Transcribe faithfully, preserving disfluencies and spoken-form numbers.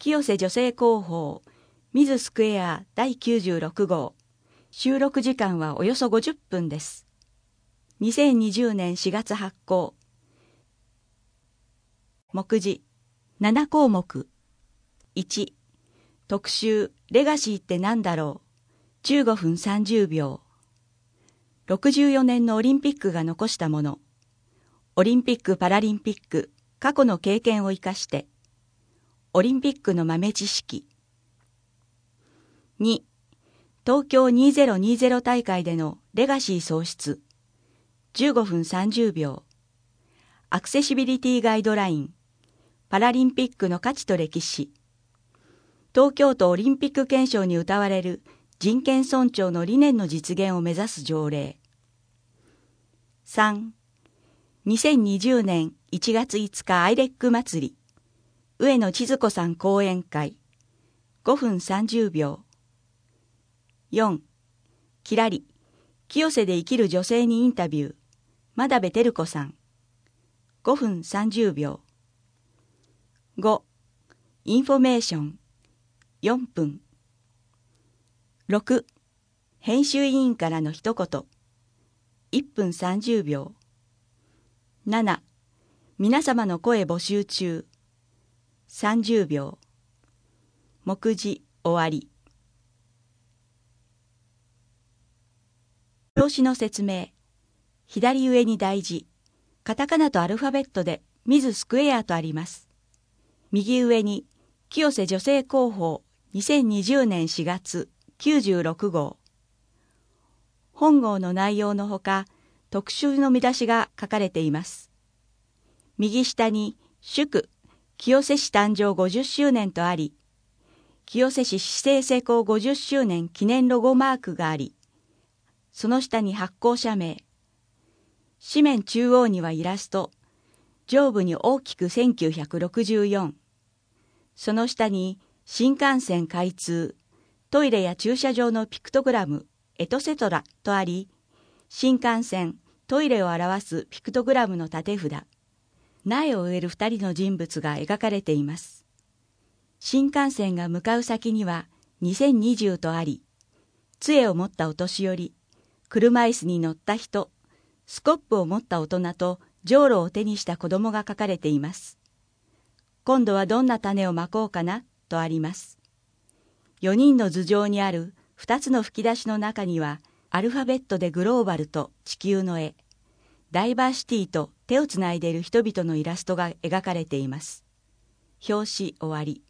清瀬女性広報ミズスクエアだいきゅうじゅうろく号。収録時間はおよそごじゅっぷんです。にせんにじゅうねんしがつ発行。目次なな項目。いち、特集レガシーって何だろう。じゅうごふんさんじゅうびょう。ろくじゅうよねんのオリンピックが残したもの。オリンピック・パラリンピック過去の経験を生かして。オリンピックの豆知識。に、東京にせんにじゅう大会でのレガシー喪失。じゅうごふんさんじゅうびょう。アクセシビリティガイドライン。パラリンピックの価値と歴史。東京都オリンピック憲章に謳われる人権尊重の理念の実現を目指す条例。さん、にせんにじゅうねんいちがついつかアイレック祭り。上野千鶴子さん講演会。ごふんさんじゅうびょう。よん、きらり、清瀬で生きる女性にインタビュー。真鍋照子さん。ごふんさんじゅうびょう。ご、インフォメーション。よんぷん。ろく、編集委員からの一言。いっぷんさんじゅうびょう。なな、皆様の声募集中。さんじゅうびょう。目次終わり。表紙の説明。左上に大字、カタカナとアルファベットでミズスクエアとあります。右上に清瀬女性広報にせんにじゅうねんしがつきゅうじゅうろく号。本号の内容のほか、特集の見出しが書かれています。右下に祝清瀬市誕生ごじゅっしゅうねんとあり、清瀬市市政施行ごじゅっしゅうねん記念ロゴマークがあり、その下に発行者名。紙面中央にはイラスト、上部に大きくせんきゅうひゃくろくじゅうよん。その下に新幹線開通、トイレや駐車場のピクトグラム、エトセトラとあり、新幹線、トイレを表すピクトグラムの縦札、苗を植える二人の人物が描かれています。新幹線が向かう先にはにせんにじゅうとあり、杖を持ったお年寄り、車椅子に乗った人、スコップを持った大人とじょうろを手にした子供が書かれています。今度はどんな種をまこうかなとあります。よにんの頭上にあるふたつの吹き出しの中には、アルファベットでグローバルと地球の絵、ダイバーシティと手をつないでいる人々のイラストが描かれています。表紙終わり。